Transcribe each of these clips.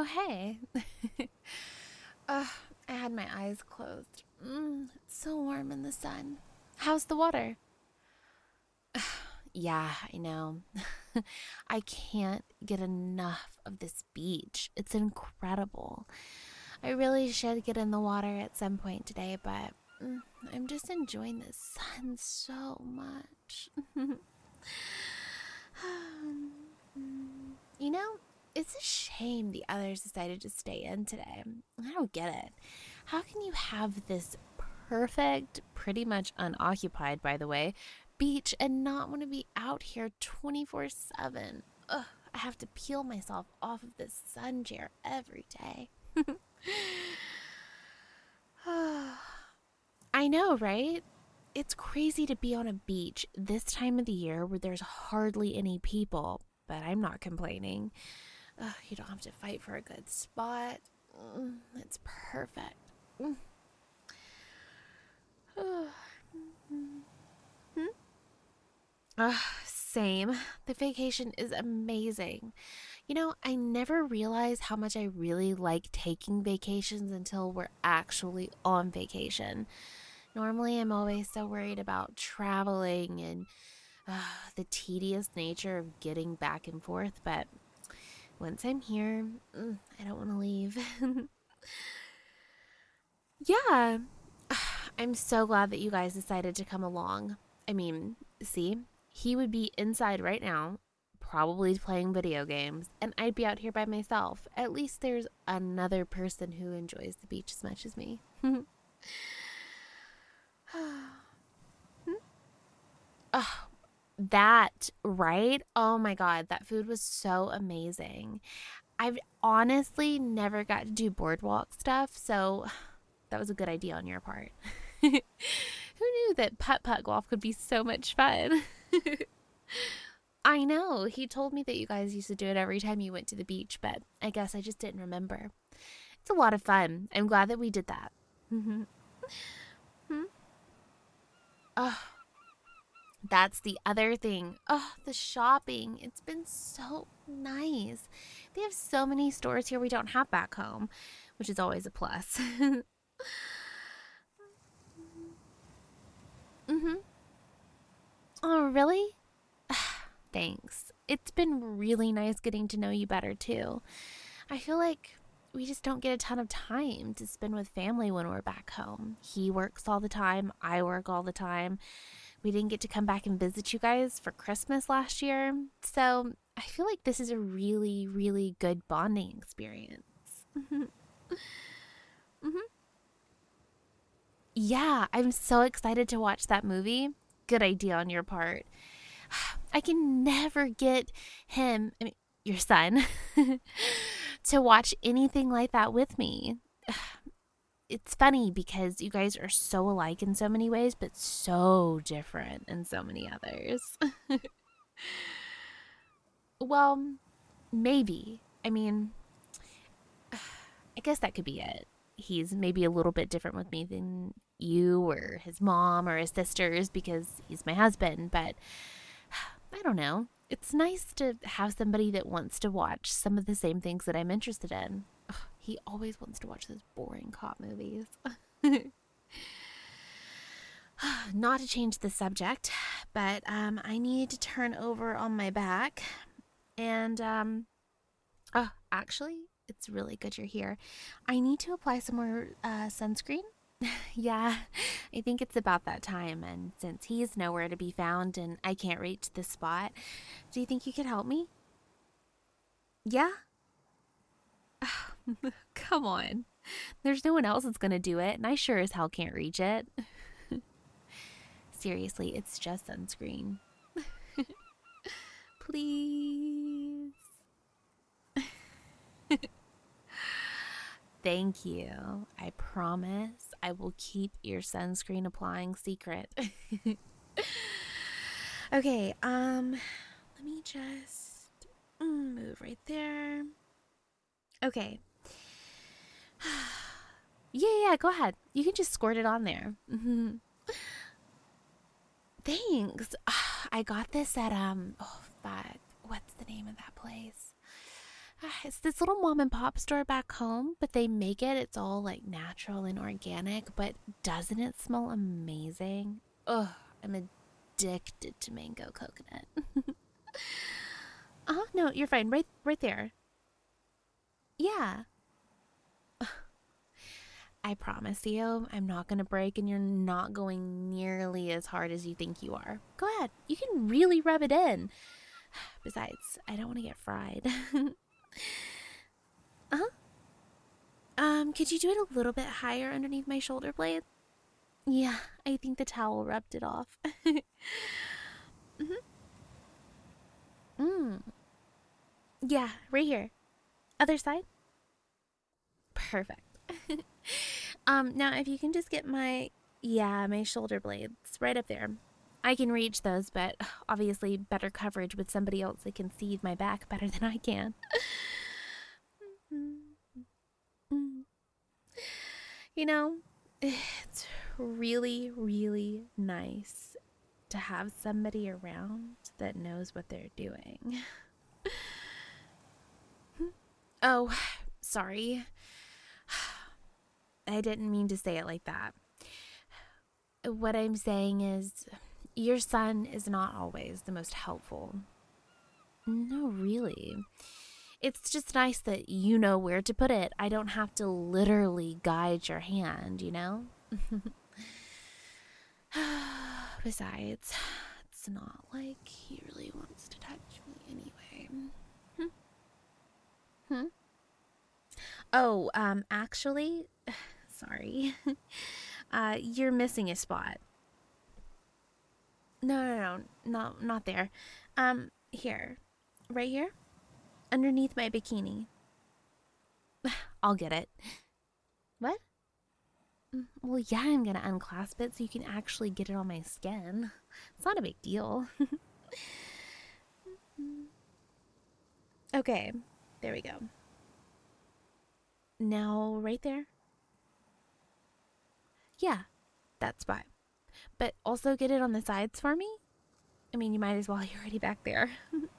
hey. Ugh, I had my eyes closed. It's so warm in the sun. How's the water? Yeah, I know. I can't get enough of this beach. It's incredible. I really should get in the water at some point today, but I'm just enjoying the sun so much. You know, it's a shame the others decided to stay in today. I don't get it. How can you have this perfect, pretty much unoccupied, by the way, beach and not want to be out here 24/7? Ugh, I have to peel myself off of this sun chair every day. I know, right? It's crazy to be on a beach this time of the year where there's hardly any people, but I'm not complaining. You don't have to fight for a good spot. It's perfect. Same. The vacation is amazing. You know, I never realized how much I really like taking vacations until we're actually on vacation. Normally, I'm always so worried about traveling and the tedious nature of getting back and forth, but once I'm here, I don't want to leave. Yeah, I'm so glad that you guys decided to come along. I mean, see, he would be inside right now, probably playing video games, and I'd be out here by myself. At least there's another person who enjoys the beach as much as me. Oh, that, right? Oh my God, that food was so amazing. I've honestly never got to do boardwalk stuff, so that was a good idea on your part. Who knew that putt-putt golf could be so much fun? I know. He told me that you guys used to do it every time you went to the beach, but I guess I just didn't remember. It's a lot of fun. I'm glad that we did that. Oh, that's the other thing. Oh, the shopping. It's been so nice. They have so many stores here we don't have back home, which is always a plus. Oh, really? Thanks. It's been really nice getting to know you better, too. I feel like we just don't get a ton of time to spend with family when we're back home. He works all the time, I work all the time. We didn't get to come back and visit you guys for Christmas last year. So I feel like this is a really, really good bonding experience. Yeah, I'm so excited to watch that movie. Good idea on your part. I can never get him, I mean, your son, to watch anything like that with me. It's funny because you guys are so alike in so many ways, but so different in so many others. Well, maybe. I mean, I guess that could be it. He's maybe a little bit different with me than you or his mom or his sisters because he's my husband, but I don't know. It's nice to have somebody that wants to watch some of the same things that I'm interested in. Ugh, he always wants to watch those boring cop movies. Not to change the subject, but I need to turn over on my back. And, oh, actually, it's really good you're here. I need to apply some more sunscreen. Yeah, I think it's about that time. And since he's nowhere to be found and I can't reach the spot, do you think you could help me? Yeah? Come on. There's no one else that's going to do it, and I sure as hell can't reach it. Seriously, it's just sunscreen. Please. Thank you. I promise I will keep your sunscreen applying secret. Okay, let me just move right there. Okay. Yeah, go ahead. You can just squirt it on there. Thanks. I got this at oh fuck, what's the name of that place? It's this little mom and pop store back home, but they make it. It's all like natural and organic, but doesn't it smell amazing? Ugh, I'm addicted to mango coconut. No, you're fine. Right there. Yeah. I promise you, I'm not going to break and you're not going nearly as hard as you think you are. Go ahead. You can really rub it in. Besides, I don't want to get fried. Uh-huh. Could you do it a little bit higher underneath my shoulder blade? Yeah, I think the towel rubbed it off. Mm-hmm. Mm. Yeah, right here. Other side? Perfect. Now if you can just get my shoulder blades right up there. I can reach those, but obviously better coverage with somebody else that can see my back better than I can. You know, it's really, really nice to have somebody around that knows what they're doing. Oh, sorry. I didn't mean to say it like that. What I'm saying is, your son is not always the most helpful. No, really. It's just nice that you know where to put it. I don't have to literally guide your hand, you know? Besides, it's not like he really wants to touch me anyway. Hmm? Oh, actually, sorry. You're missing a spot. No, not there. Here. Right here? Underneath my bikini. I'll get it. What? Well, yeah, I'm gonna unclasp it so you can actually get it on my skin. It's not a big deal. Okay, there we go. Now, right there? Yeah, that spot. But also get it on the sides for me? I mean, you might as well. You're already back there.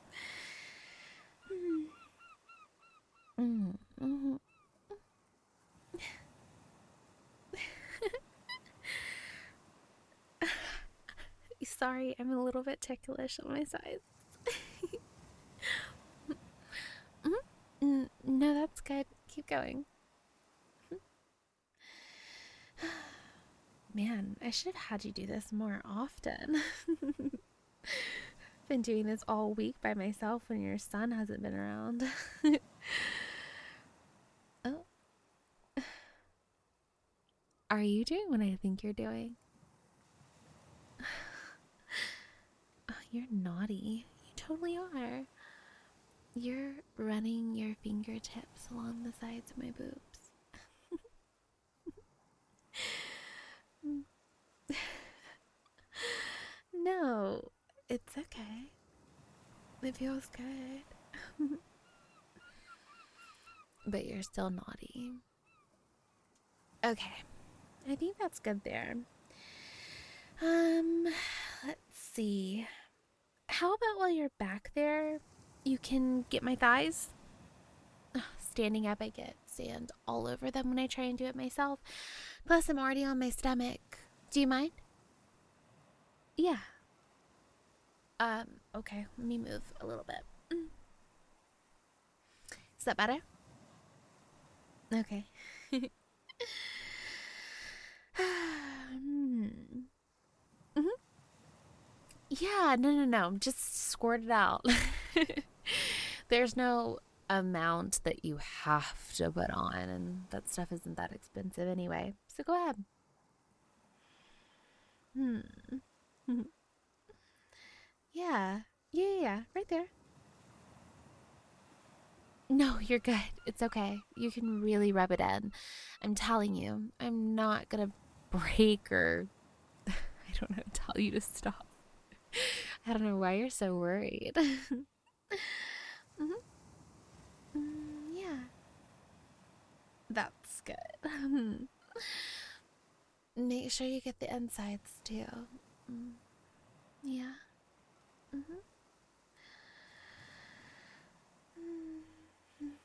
Mm-hmm. Sorry, I'm a little bit ticklish on my sides. No, that's good. Keep going. Man, I should have had you do this more often. Been doing this all week by myself when your son hasn't been around. Oh, are you doing what I think you're doing? Oh, you're naughty. You totally are. You're running your fingertips along the sides of my boobs. No, it's okay. It feels good. But you're still naughty. Okay, I think that's good there. Um, let's see. How about while you're back there, you can get my thighs? Ugh, standing up, I get sand all over them when I try and do it myself. Plus, I'm already on my stomach. Do you mind? Yeah. Okay, let me move a little bit. Is that better? Okay. Mm-hmm. Yeah, no. Just squirt it out. There's no amount that you have to put on, and that stuff isn't that expensive anyway. So go ahead. Hmm. Yeah, right there. No, you're good. It's okay. You can really rub it in. I'm telling you, I'm not gonna break or I don't know, tell you to stop. I don't know why you're so worried. Hmm. Yeah, that's good. Make sure you get the insides too. Mm, yeah. Hmm.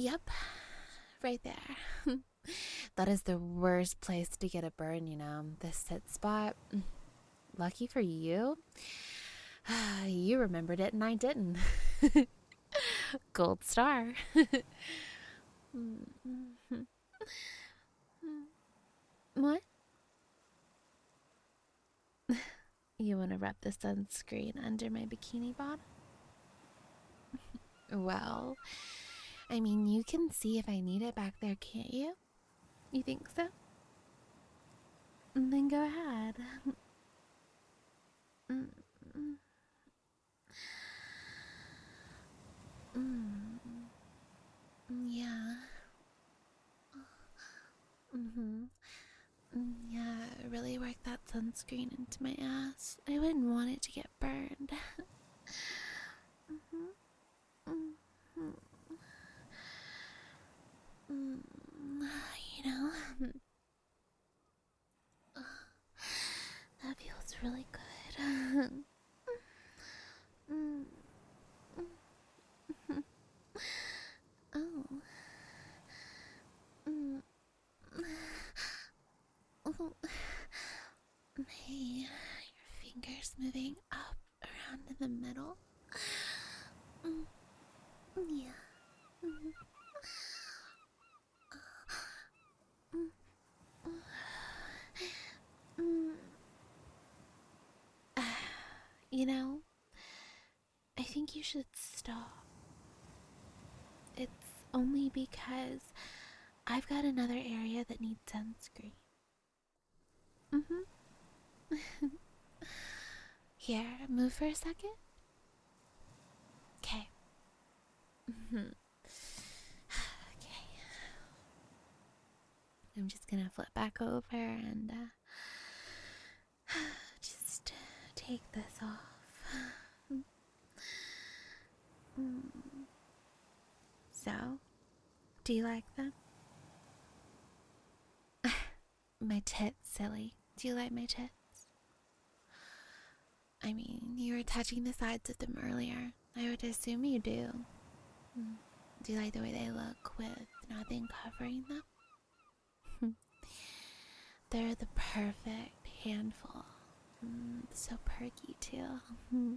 Yep, right there. That is the worst place to get a burn, the sit spot. Lucky for you, you remembered it and I didn't. Gold star. What? You want to rub the sunscreen under my bikini bottom? Well, I mean, you can see if I need it back there, can't you? You think so? Then go ahead. Mm, mm, mm, yeah. Mm-hmm. Yeah, really work that sunscreen into my ass. I wouldn't want it to get burned. Mhm, mhm, mm, you know, that feels really good. Mm, oh. Mm, oh. Hey, your fingers moving up, around in the middle. Mm, yeah. Mhm. Mm. You know, I think you should stop. It's only because I've got another area that needs sunscreen. Mm-hmm. Here, move for a second. Okay. Mm-hmm. Okay. I'm just gonna flip back over and just take this off. Mm. So, do you like them? My tits, silly. Do you like my tits? I mean, you were touching the sides of them earlier. I would assume you do. Mm. Do you like the way they look with nothing covering them? They're the perfect handful. So perky, too.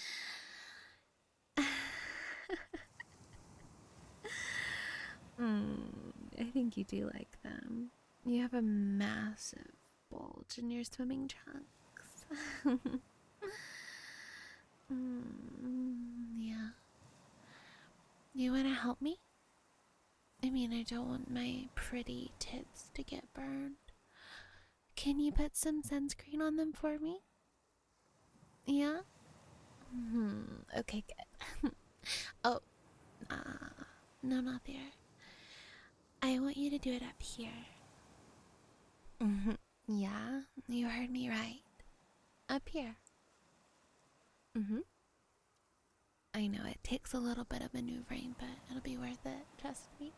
I think you do like them. You have a massive bulge in your swimming trunks. Yeah. You want to help me? I mean, I don't want my pretty tits to get burned. Can you put some sunscreen on them for me? Yeah? Okay, good. Oh, no, not there. I want you to do it up here. Yeah, you heard me right. Up here. I know it takes a little bit of maneuvering, but it'll be worth it. Trust me.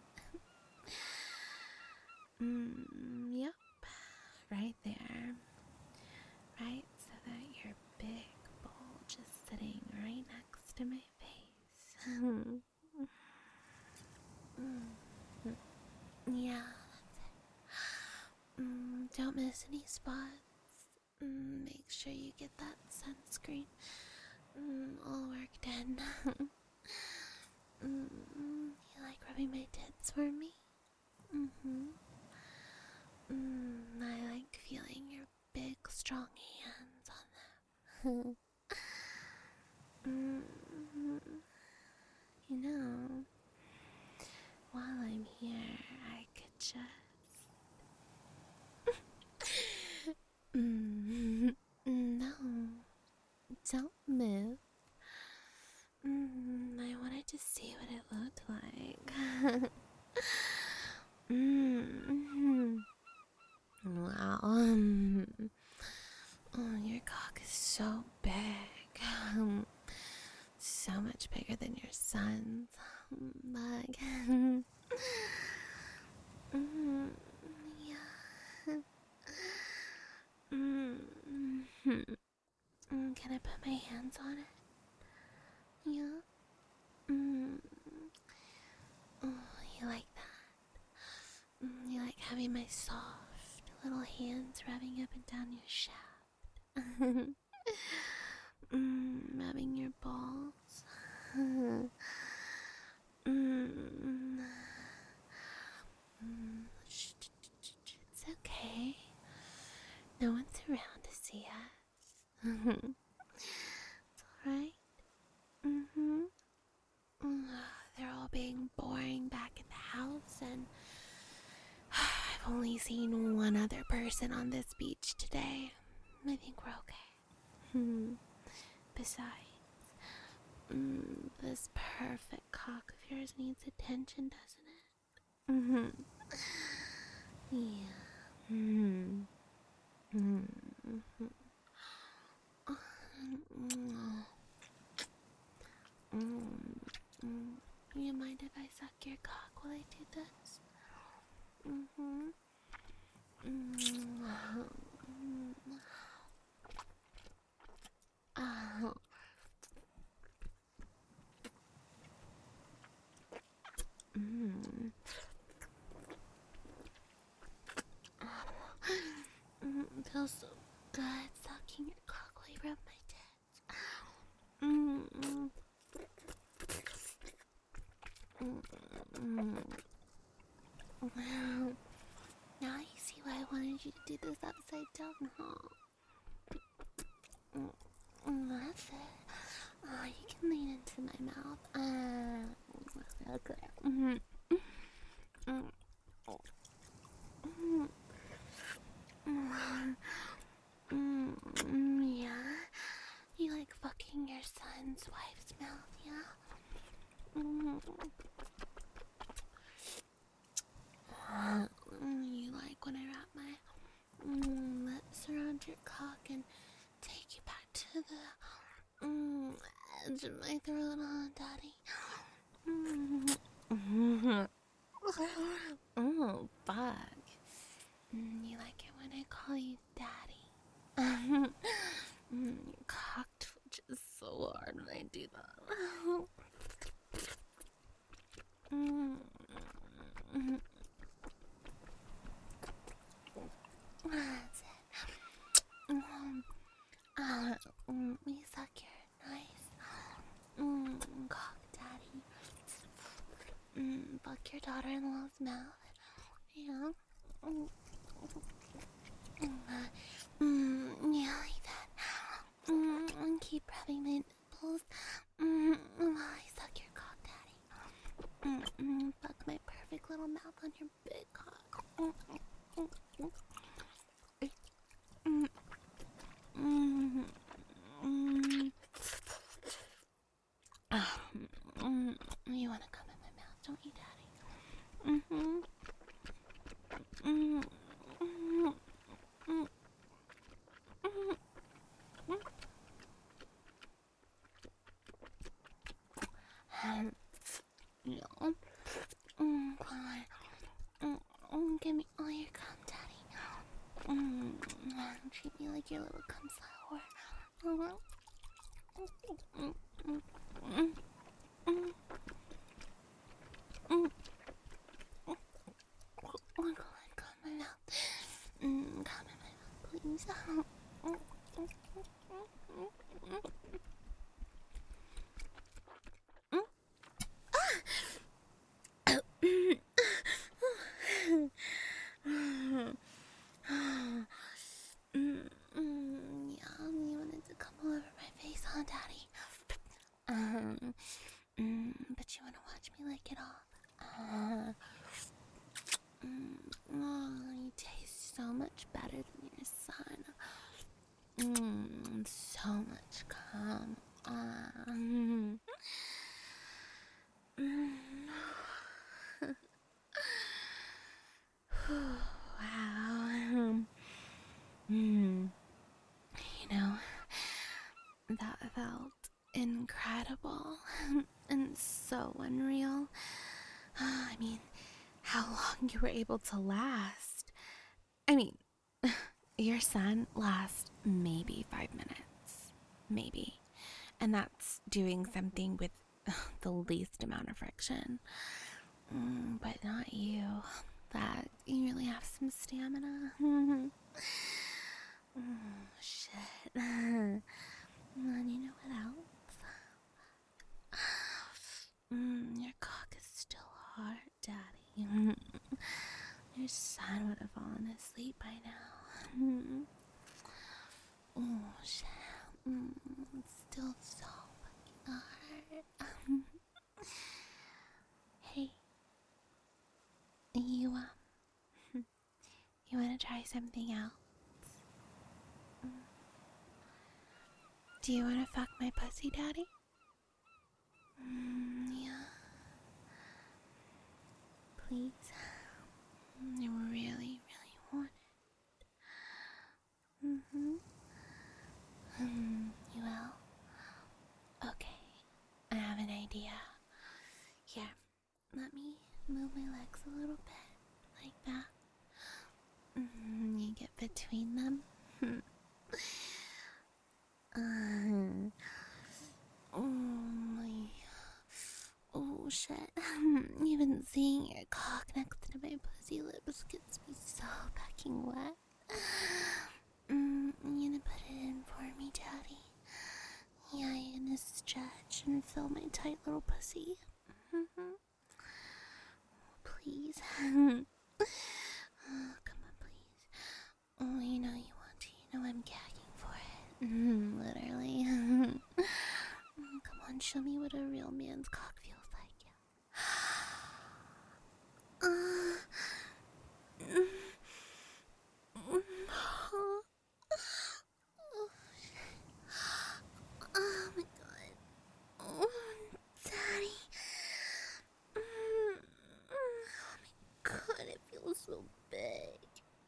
Yep. Right there. Right, so that your big bulge is sitting right next to my face. Yeah, don't miss any spots. Make sure you get that sunscreen all worked in. You like rubbing my tits for me? I like feeling your big, strong hands on them. You know, while I'm here, I could just. No, don't move. I wanted to see what it looked like. Wow. Oh, your cock is so big. So much bigger than your son's. Like, yeah. Can I put my hands on it? Yeah. Oh, having my soft little hands rubbing up and down your shaft. Rubbing your balls. It's okay. No one's around to see us. It's alright. They're all being boring back in the house, and I've only seen one other person on this beach today. I think we're okay. Besides, this perfect cock of yours needs attention, doesn't it? Yeah. You mind if I suck your cock while I do this? It feels so good sucking your cock while you rub my tits. Now you see why I wanted you to do this upside down, huh? That's it. You can lean into my mouth. Okay. Yeah? You like fucking your son's wife's mouth, yeah? You like when I wrap my lips around your cock and take you back to the edge of my throat, huh, Daddy? Oh, fuck. You like it when I call you Daddy? Your cock twitches so hard when I do that. That's it. We suck your nice cock, Daddy. Fuck your daughter-in-law's mouth. Yeah. Yeah, like that. And keep rubbing my nipples while I suck your cock, Daddy. Fuck my perfect little mouth on your big cock. You wanna come in my mouth, don't you, Daddy? No. Give me all your cum, Daddy. Treat me like your little cum sour. Come in my mouth. Come in my mouth, please. Yeah, you wanted to come all over my face, huh, Daddy? But you want to watch me lick it off? You taste so much better than your son. So much cum. Wow. You know, that felt incredible and so unreal. I mean, how long you were able to last. I mean, your son lasts maybe 5 minutes. Maybe. And that's doing something with the least amount of friction. But not you. that. You really have some stamina. Oh, shit. And you know what else? Your cock is still hard, Daddy. Your son would have fallen asleep by now. Oh, shit. It's still so fucking hard. Hey, you wanna try something else? Do you wanna fuck my pussy, Daddy? Yeah. Please. I really, really want it. You will? Okay. I have an idea. Here, let me move my legs a little bit. Like that. You get between them. Oh my. Oh shit. Even seeing your cock next to my pussy lips gets me so fucking wet. You gonna put it in for me, Daddy? Yeah, you gonna stretch and fill my tight little pussy? Please. Oh, come on, please. Oh, you know you want to. You know I'm gagging for it. Literally. Come on, show me what a real man's cock feels like. Oh my god. Oh, Daddy. Oh my god, it feels so big.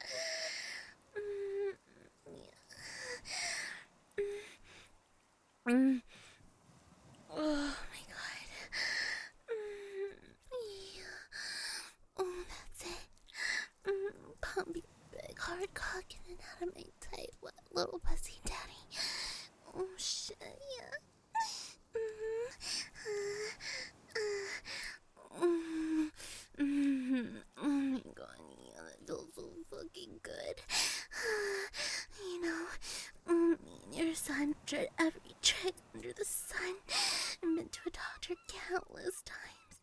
Oh my god. Yeah. Oh, that's it. Can't be big, hard cock in and out of my tight, wet little pussy, Daddy. Oh shit, yeah. Oh my god, yeah, that feels so fucking good. You know, me and your son tried every trick under the sun and been to a doctor countless times.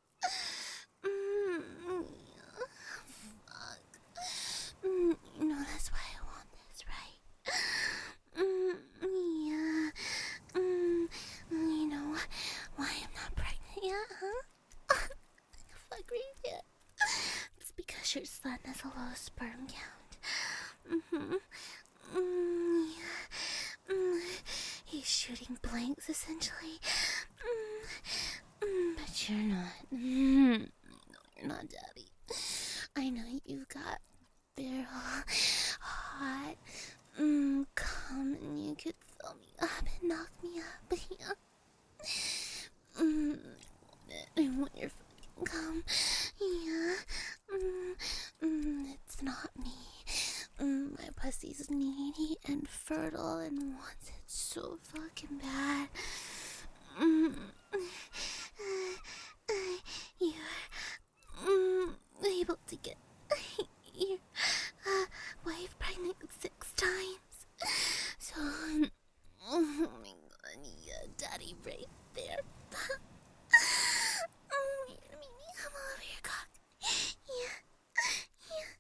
Yeah, fuck. You know, that's why I want this, right? Yeah. You know why I'm not pregnant yet, huh? Fuck right there. It's because your son has a low sperm count. He's shooting blanks, essentially. But you're not. No, you're not, Daddy. I know you've got very hot. Come and you could fill me up and knock me up. Yeah. I want your fucking cum. Yeah. It's not me. My pussy's needy and fertile and wants it so fucking bad. You're able to get your wife pregnant 6 times. So, oh my god, yeah, Daddy right there. You're making me come all over your cock. Yeah.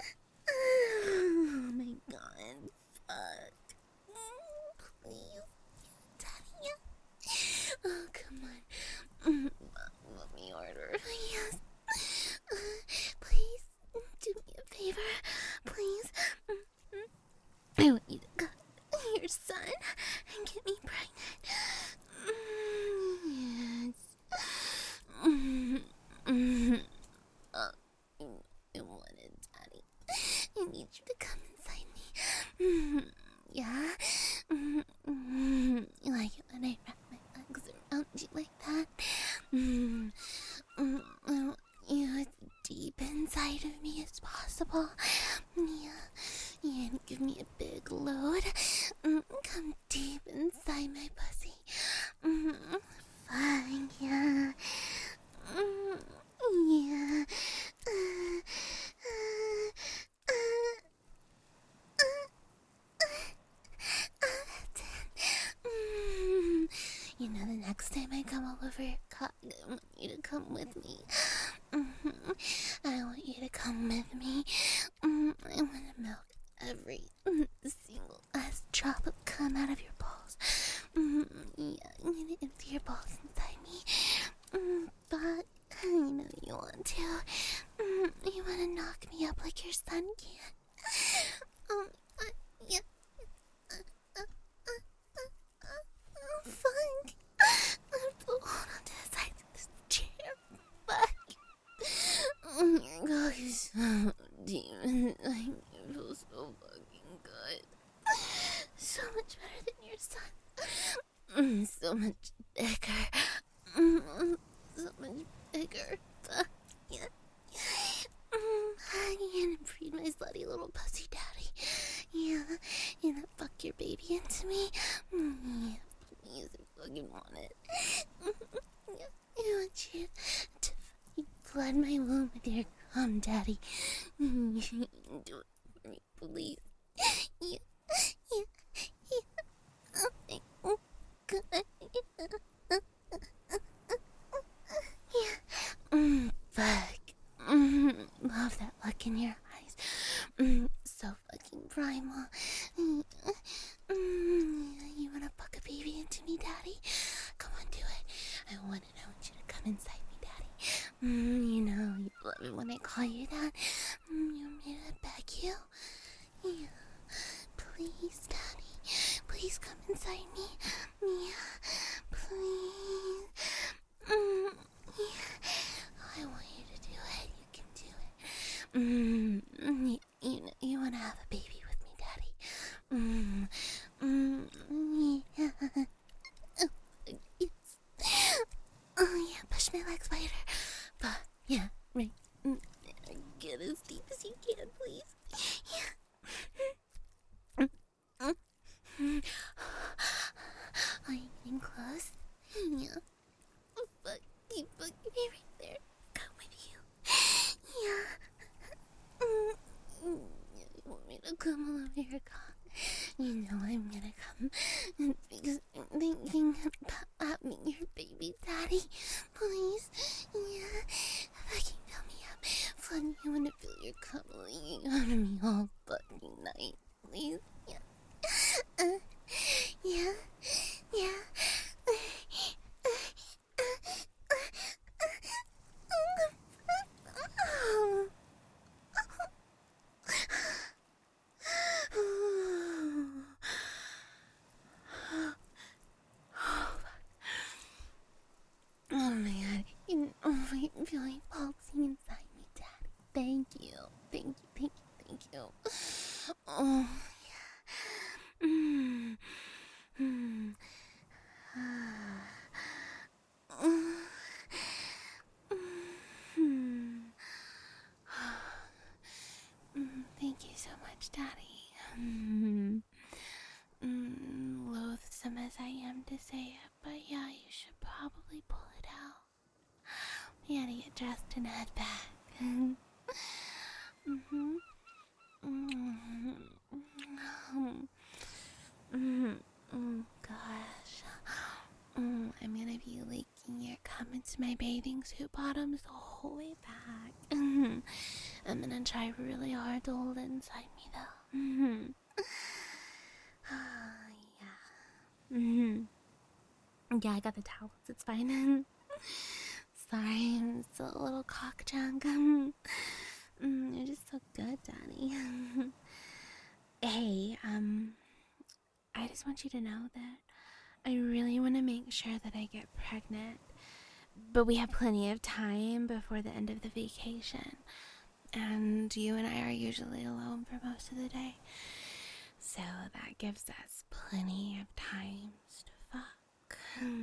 Oh my god, fuck. Please, Daddy, yeah. Oh, come on. Let me order. Yes. Please, do me a favor. Please. I want you to cut your son and get me pregnant. Yes. I want it, Daddy. I need you to come inside me. Yeah? You like it when I wrap my legs around you like that? I want you as deep inside of me as possible. Yeah. And give me a big load. Come deep inside my pussy. Fine, yeah. Yeah. the next time I come over your cock, I want you to come with me. I want you to come with me. I want to milk every single last drop of cum out of your balls. Yeah, I'm gonna empty your balls inside me. But you want to. You want to knock me up like your son can. Yeah. Fuck. I have to hold on to the sides of this chair. Fuck. Your cock is so demon. I feel so fucking good. So much better than your son. So much bigger. So much bigger. Fuck. Yeah. I'm gonna breed my slutty little pussy daddy. Yeah. Fuck your baby into me. Yeah. Please, I fucking want it. Yeah. I want you to fucking flood my womb with your cum, daddy. Do it for me, please. Yeah. Oh, God. Yeah. Fuck. Love that look in your eyes. So fucking primal. You wanna fuck a baby into me, daddy? Come on, do it. I want you to come inside me, daddy. You love it when I call you that. You want me to beg you? Yeah. Please, daddy. Please come inside me. Yeah. Please. Yeah. I want you to do it. You can do it. You want to have a baby with me, daddy? Yeah. Yes. Oh, yeah, push my legs wider. But, yeah, right. Get as deep as you can, please. Yeah. Are you getting close? Yeah. Fuck, keep fucking me right there. Come with you. Yeah. You want me to come all over your cock? You know I'm gonna come. Because I'm thinking about having your baby daddy. Please. Yeah. Fucking fill me up. Flood me. I wanna feel your cum leaking out of me all fucking night. Please. Yeah. Yeah. Yeah. Oh my god. I'm feeling pulsing inside me, Daddy. Thank you. Thank you. Oh, yeah. Thank you so much, Daddy. Loathsome as I am to say it, but yeah, you should probably pull it out. We gotta get dressed and head back. Oh gosh. I'm gonna be leaking your cum into my bathing suit bottoms the whole way back. I'm gonna try really hard to hold it inside me though. Yeah. Yeah, I got the towels. It's fine. Sorry, I'm still a little cock junk. You're just so good, Daddy. Hey, I just want you to know that I really want to make sure that I get pregnant, but we have plenty of time before the end of the vacation, and you and I are usually alone for most of the day, so that gives us plenty of times to fuck.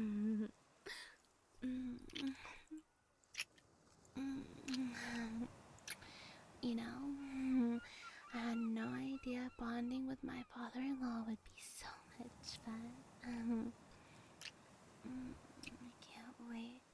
You know, I had no idea bonding with my father-in-law would be so much fun. I can't wait